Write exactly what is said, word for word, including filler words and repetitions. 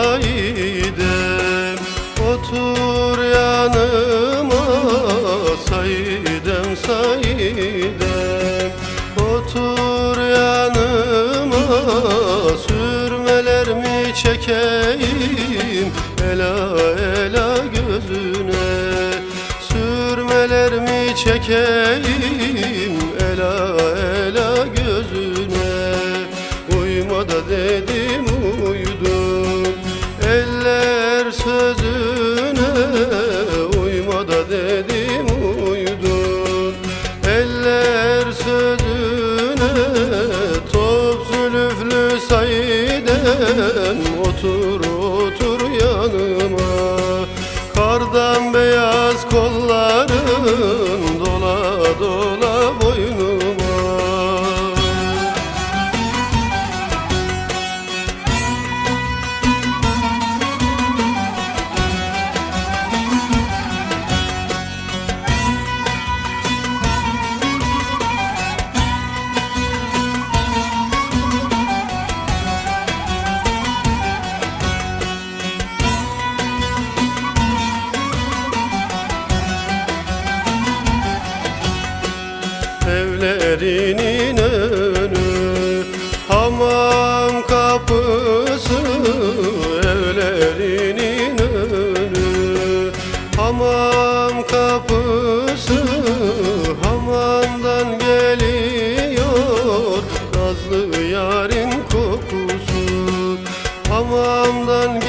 Saidem, otur yanıma Saidem, Saidem, otur yanıma. Sürmelerimi çekeyim ela ela gözüne, sürmelerimi çekeyim ela ela gözüne. Uyuma da dedim uydum eller sözüne, uyuma da dedim uydum eller sözüne. Top zülüflü Saidem, otur otur yanıma. Kardan beyaz kolların dola dola boynuma. Evlerinin önü hamam kapısı, evlerinin önü hamam kapısı. Hamamdan geliyor nazlı yarın kokusu, hamamdan